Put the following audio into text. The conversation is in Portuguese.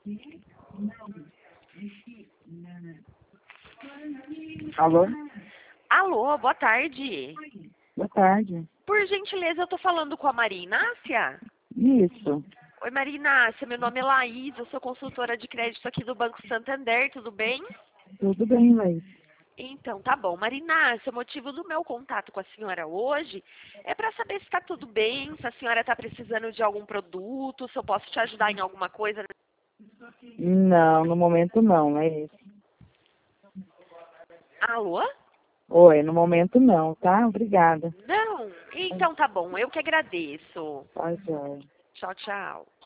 Alô? Alô, boa tarde. Boa tarde. Por gentileza, eu tô falando com a Maria Inácia? Isso. Oi, Maria Inácia, meu nome é Laís, eu sou consultora de crédito aqui do Banco Santander, tudo bem? Tudo bem, Laís? Então, tá bom. Maria Inácia, o motivo do meu contato com a senhora hoje é para saber se está tudo bem, se a senhora está precisando de algum produto, se eu posso te ajudar em alguma coisa. Não, no momento não, Laís. Alô? Oi, no momento não, tá? Obrigada. Não? Então tá bom, eu que agradeço. Tá, joia. Tchau, tchau.